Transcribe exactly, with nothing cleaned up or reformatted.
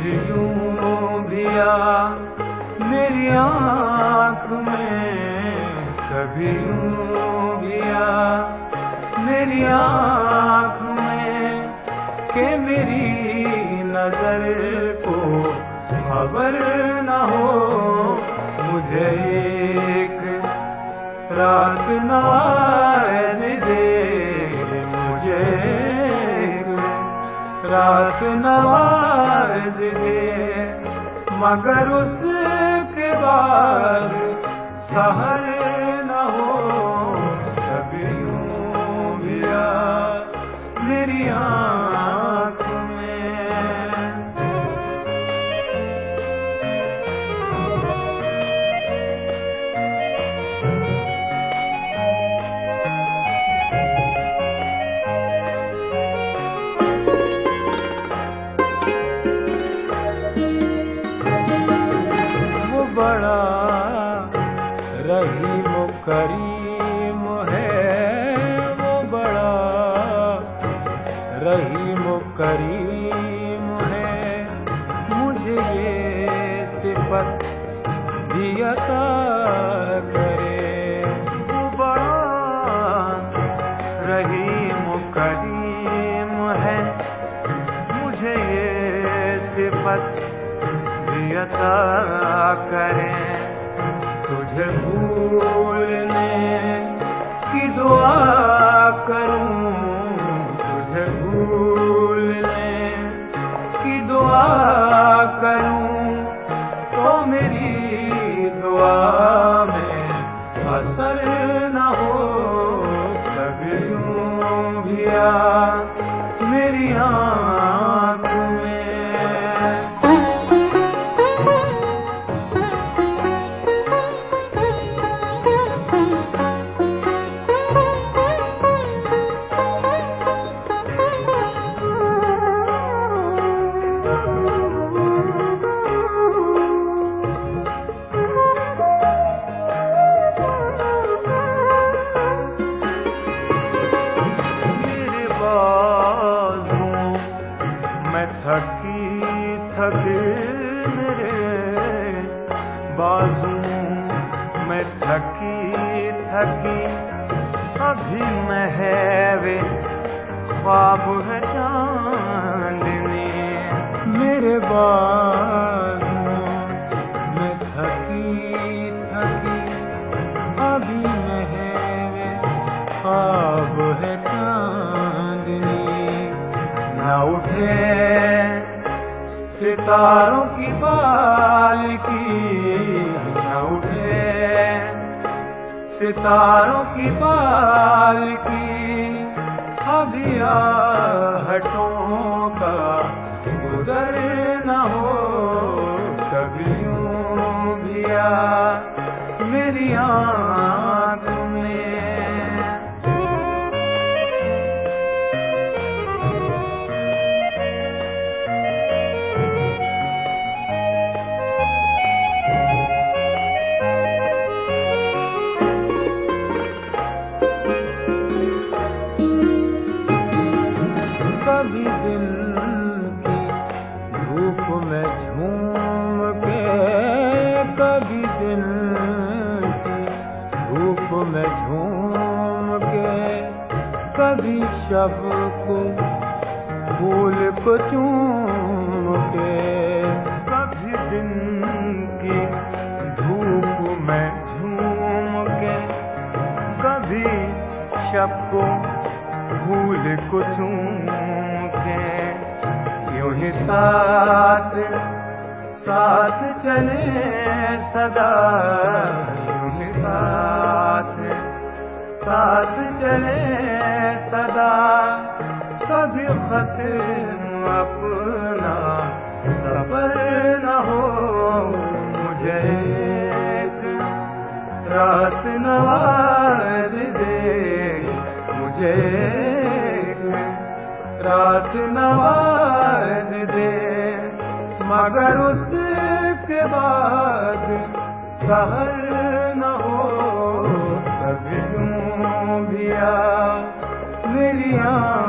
कभी यूं भी आ मेरी आँख में, कभी यूं भी आ मेरी आँख में, के मेरी नजर को खबर न हो। मुझे एक रात नवाज दे, मुझे एक रात नवाज दे, मगर उसके बाद सहर न हो। कभी यूं भी आ मेरी आँख में। वो बड़ा रहीम करीम है, वो बड़ा रहीम करीम है, मुझे ये सिफत भी अता करे। वो बड़ा रहीम करीम है, मुझे ये सिफत भी अता करे। तुझे भूलने की दुआ करूं, तुझे भूलने की दुआ करूं, तो मेरी दुआ में असर न हो। कभी यूं भी आ मेरी आँख में। थकी थकी मेरे बाजू में थकी थकी, अभी महवे ख्वाब है चांदनी। मेरे बाजू में थकी थकी, अभी महवे ख्वाब है चांदनी। न उठे सितारों की पालकी, न उठे सितारों की पालकी, अभी आहटों का गुजर न हो। कभी यूं भी आ मेरी आँख में। कभी दिन की धूप में झूम के, कभी दिन की धूप में झूम के, कभी शब को फूल को चूम के। कभी दिन की धूप में झूम के, कभी शब को फूल को चूम के। यूं ही साथ साथ चले सदा, यूं ही साथ साथ चले सदा। कभी खत्म अपना सफर न हो। मुझे एक रात नवाज दे, मुझे रात नवाज दे, मगर उसके बाद सहर न हो। कभी यूं भी आ मेरी आँख